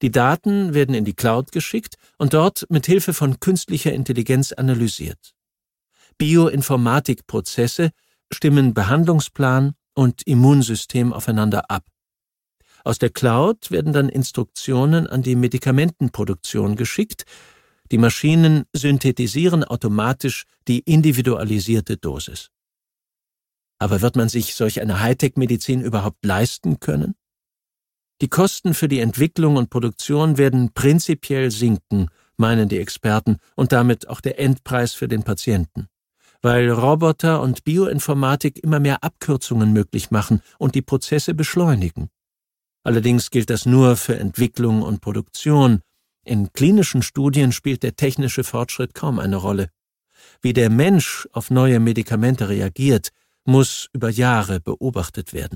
Die Daten werden in die Cloud geschickt und dort mit Hilfe von künstlicher Intelligenz analysiert. Bioinformatikprozesse stimmen Behandlungsplan und Immunsystem aufeinander ab. Aus der Cloud werden dann Instruktionen an die Medikamentenproduktion geschickt. Die Maschinen synthetisieren automatisch die individualisierte Dosis. Aber wird man sich solch eine Hightech-Medizin überhaupt leisten können? Die Kosten für die Entwicklung und Produktion werden prinzipiell sinken, meinen die Experten, und damit auch der Endpreis für den Patienten. Weil Roboter und Bioinformatik immer mehr Abkürzungen möglich machen und die Prozesse beschleunigen. Allerdings gilt das nur für Entwicklung und Produktion. In klinischen Studien spielt der technische Fortschritt kaum eine Rolle. Wie der Mensch auf neue Medikamente reagiert, muss über Jahre beobachtet werden.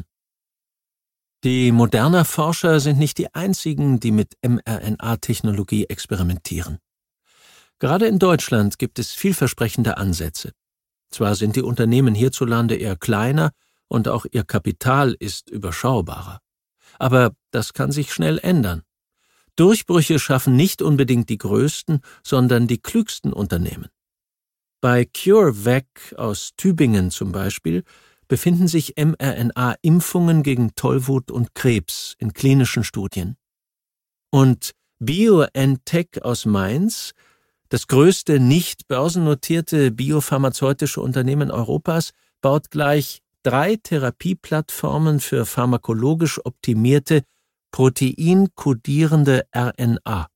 Die Moderna-Forscher sind nicht die einzigen, die mit mRNA-Technologie experimentieren. Gerade in Deutschland gibt es vielversprechende Ansätze. Zwar sind die Unternehmen hierzulande eher kleiner und auch ihr Kapital ist überschaubarer. Aber das kann sich schnell ändern. Durchbrüche schaffen nicht unbedingt die größten, sondern die klügsten Unternehmen. Bei CureVac aus Tübingen zum Beispiel befinden sich mRNA-Impfungen gegen Tollwut und Krebs in klinischen Studien. Und BioNTech aus Mainz, das größte nicht börsennotierte biopharmazeutische Unternehmen Europas, baut gleich 3 Therapieplattformen für pharmakologisch optimierte, proteinkodierende RNA.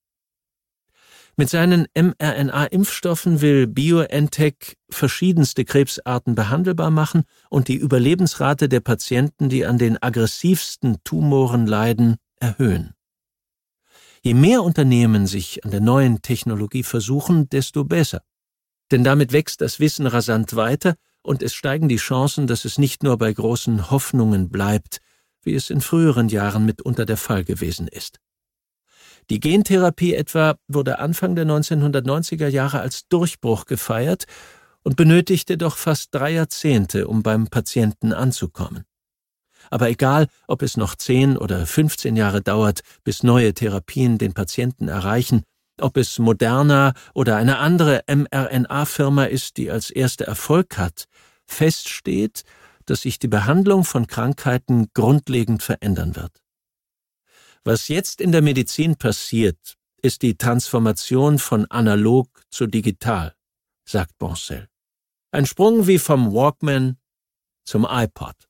Mit seinen mRNA-Impfstoffen will BioNTech verschiedenste Krebsarten behandelbar machen und die Überlebensrate der Patienten, die an den aggressivsten Tumoren leiden, erhöhen. Je mehr Unternehmen sich an der neuen Technologie versuchen, desto besser. Denn damit wächst das Wissen rasant weiter und es steigen die Chancen, dass es nicht nur bei großen Hoffnungen bleibt, wie es in früheren Jahren mitunter der Fall gewesen ist. Die Gentherapie etwa wurde Anfang der 1990er Jahre als Durchbruch gefeiert und benötigte doch fast 3 Jahrzehnte, um beim Patienten anzukommen. Aber egal, ob es noch 10 oder 15 Jahre dauert, bis neue Therapien den Patienten erreichen, ob es Moderna oder eine andere mRNA-Firma ist, die als erste Erfolg hat, fest steht, dass sich die Behandlung von Krankheiten grundlegend verändern wird. Was jetzt in der Medizin passiert, ist die Transformation von analog zu digital, sagt Boncel. Ein Sprung wie vom Walkman zum iPod.